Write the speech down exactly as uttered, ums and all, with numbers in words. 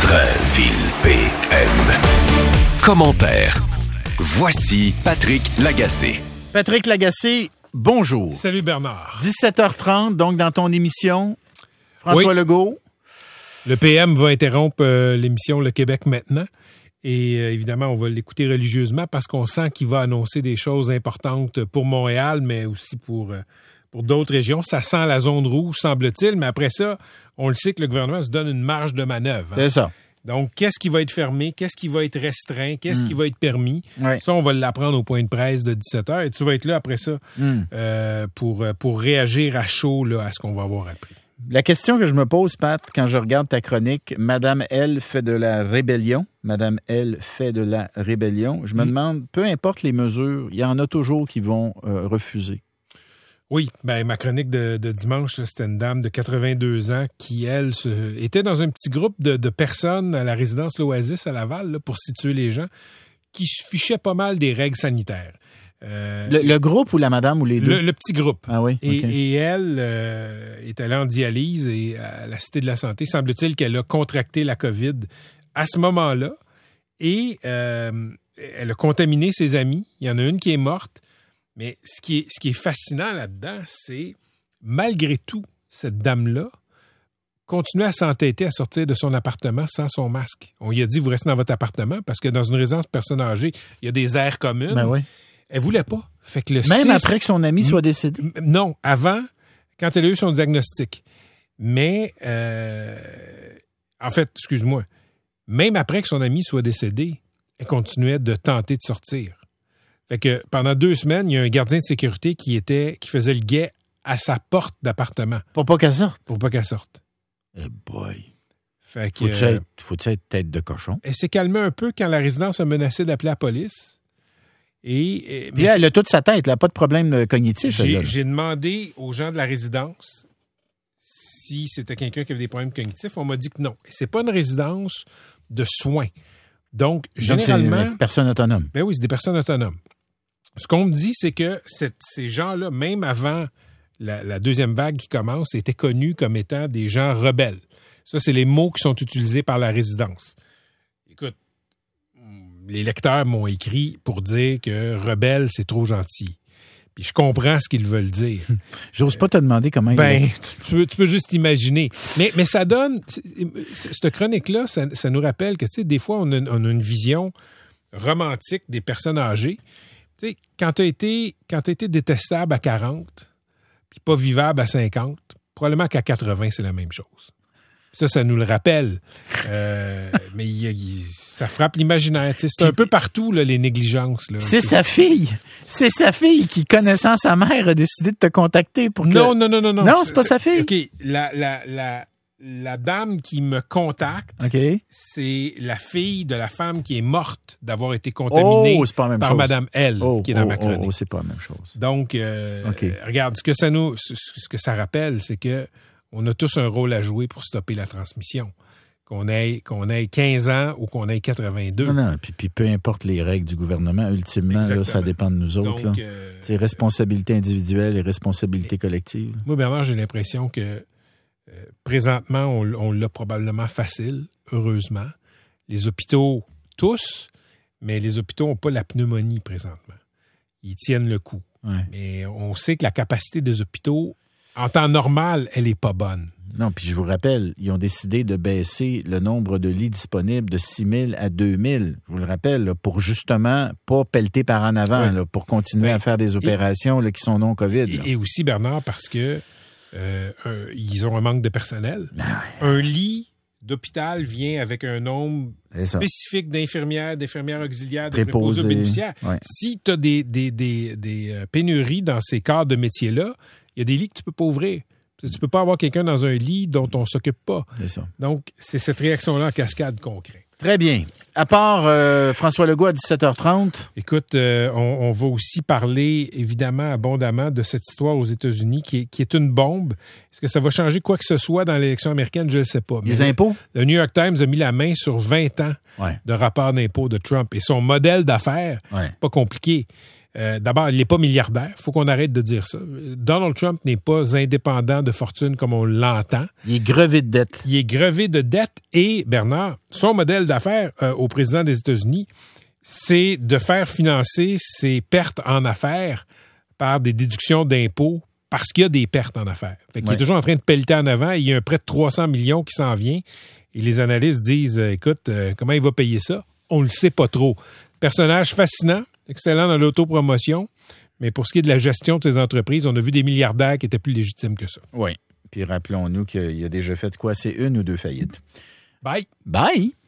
Drainville P M. Commentaire. Voici Patrick Lagacé. Patrick Lagacé, bonjour. Salut Bernard. dix-sept heures trente, donc dans ton émission, François oui. Legault. Le P M va interrompre euh, l'émission Le Québec maintenant. Et euh, évidemment, on va l'écouter religieusement parce qu'on sent qu'il va annoncer des choses importantes pour Montréal, mais aussi pour, euh, pour d'autres régions. Ça sent la zone rouge, semble-t-il, mais après ça, on le sait que le gouvernement se donne une marge de manœuvre. Hein. C'est ça. Donc, qu'est-ce qui va être fermé? Qu'est-ce qui va être restreint? Qu'est-ce mmh. qui va être permis? Ouais. Ça, on va l'apprendre au point de presse de dix-sept heures et tu vas être là après ça mmh. euh, pour, pour réagir à chaud là, à ce qu'on va avoir appris. La question que je me pose, Pat, quand je regarde ta chronique, Madame L fait de la rébellion. Madame L fait de la rébellion. Je me mmh. demande, peu importe les mesures, il y en a toujours qui vont euh, refuser. Oui, ben ma chronique de, de dimanche, là, c'était une dame de quatre-vingt-deux ans qui, elle, se, était dans un petit groupe de, de personnes à la résidence L'Oasis à Laval, là, pour situer les gens, qui se fichaient pas mal des règles sanitaires. Euh, le, le groupe ou la madame ou les deux? Le, le petit groupe. Ah oui? Et, okay. et elle euh, est allée en dialyse et à la Cité de la Santé. Semble-t-il qu'elle a contracté la COVID à ce moment-là et euh, elle a contaminé ses amis. Il y en a une qui est morte. Mais ce qui est, ce qui est fascinant là-dedans, c'est, malgré tout, cette dame-là continue à s'entêter à sortir de son appartement sans son masque. On lui a dit, vous restez dans votre appartement, parce que dans une résidence de personnes âgées, il y a des aires communes. Ben oui. Elle voulait pas. Fait que le Même six... après que son ami soit décédé? Non, avant, quand elle a eu son diagnostic. Mais, euh... en fait, excuse-moi, même après que son ami soit décédé, elle continuait de tenter de sortir. Fait que pendant deux semaines, il y a un gardien de sécurité qui était qui faisait le guet à sa porte d'appartement. Pour pas qu'elle sorte? Pour pas qu'elle sorte. Eh boy! Fait que, faut-tu, euh, être, faut-tu être tête de cochon? Elle s'est calmée un peu quand la résidence a menacé d'appeler la police. Et, et Puis là, elle a toute sa tête, elle n'a pas de problème cognitif. J'ai, j'ai demandé aux gens de la résidence si c'était quelqu'un qui avait des problèmes cognitifs. On m'a dit que non. C'est pas une résidence de soins. Donc, généralement... Donc, c'est des personnes autonomes. Ben oui, c'est des personnes autonomes. Ce qu'on me dit, c'est que cette, ces gens-là, même avant la, la deuxième vague qui commence, étaient connus comme étant des gens rebelles. Ça, c'est les mots qui sont utilisés par la résidence. Écoute, les lecteurs m'ont écrit pour dire que rebelle, c'est trop gentil. Puis je comprends ce qu'ils veulent dire. J'ose pas te demander comment ben, il tu peux, tu peux juste imaginer. Mais, mais ça donne... Cette chronique-là, ça, ça nous rappelle que, tu sais, des fois, on a, on a une vision romantique des personnes âgées. Tu sais, quand tu as été, quand tu as été détestable à quarante, puis pas vivable à cinquante, probablement qu'à quatre-vingts, c'est la même chose. Ça, ça nous le rappelle. Euh, mais il, il, ça frappe l'imaginaire. Tu sais, c'est un peu partout, là, les négligences. Là. C'est, c'est sa fille. C'est sa fille qui, connaissant sa mère, a décidé de te contacter pour que... Non, non, non, non. Non, non c'est, c'est pas sa fille. OK, la, la, la, la dame qui me contacte, okay. c'est la fille de la femme qui est morte d'avoir été contaminée oh, c'est pas la même par chose. Madame L, oh, qui est dans oh, ma chronique. Oh, oh, c'est pas la même chose. Donc, euh, okay. regarde, ce que ça nous, ce que ça rappelle, c'est que on a tous un rôle à jouer pour stopper la transmission. Qu'on ait, qu'on ait quinze ans ou qu'on ait quatre-vingt-deux. Non, non, puis, puis peu importe les règles du gouvernement, ultimement, là, ça dépend de nous autres. Donc, là. Euh, c'est responsabilité individuelle et responsabilité collective. Moi, Bernard, j'ai l'impression que euh, présentement, on, on l'a probablement facile, heureusement. Les hôpitaux, tous, mais les hôpitaux n'ont pas la pneumonie présentement. Ils tiennent le coup. Ouais. Mais on sait que la capacité des hôpitaux, en temps normal, elle n'est pas bonne. Non, puis je vous rappelle, ils ont décidé de baisser le nombre de lits disponibles de six mille à deux mille. Je vous le rappelle, là, pour justement pas pelleter par en avant, oui. là, pour continuer oui. à faire des opérations et, là, qui sont non COVID. Là. Et, et aussi, Bernard, parce que euh, un, ils ont un manque de personnel. Ben oui. Un lit d'hôpital vient avec un nombre spécifique d'infirmières, d'infirmières auxiliaires, de préposés aux bénéficiaires. Ouais. Si tu as des, des, des, des pénuries dans ces cadres de métiers-là, il y a des lits que tu peux pas ouvrir. Tu ne peux pas avoir quelqu'un dans un lit dont on ne s'occupe pas. C'est ça. Donc, c'est cette réaction-là en cascade qu'on crée. Très bien. À part euh, François Legault à dix-sept heures trente. Écoute, euh, on, on va aussi parler évidemment abondamment de cette histoire aux États-Unis qui est, qui est une bombe. Est-ce que ça va changer quoi que ce soit dans l'élection américaine? Je ne sais pas. Les Mais impôts? Le, le New York Times a mis la main sur vingt ans ouais. de rapport d'impôts de Trump. Et son modèle d'affaires, ouais. pas compliqué. Euh, d'abord, il n'est pas milliardaire. Il faut qu'on arrête de dire ça. Donald Trump n'est pas indépendant de fortune comme on l'entend. Il est grevé de dettes. Il est grevé de dettes et, Bernard, son modèle d'affaires euh, au président des États-Unis, c'est de faire financer ses pertes en affaires par des déductions d'impôts parce qu'il y a des pertes en affaires. Fait qu'il ouais. est toujours en train de pelleter en avant. Il y a un prêt de trois cents millions qui s'en vient. Et les analystes disent, euh, écoute, euh, comment il va payer ça? On le sait pas trop. Personnage fascinant, excellent dans l'autopromotion. Mais pour ce qui est de la gestion de ces entreprises, on a vu des milliardaires qui étaient plus légitimes que ça. Oui. Puis rappelons-nous qu'il a déjà fait quoi? C'est une ou deux faillites. Bye. Bye.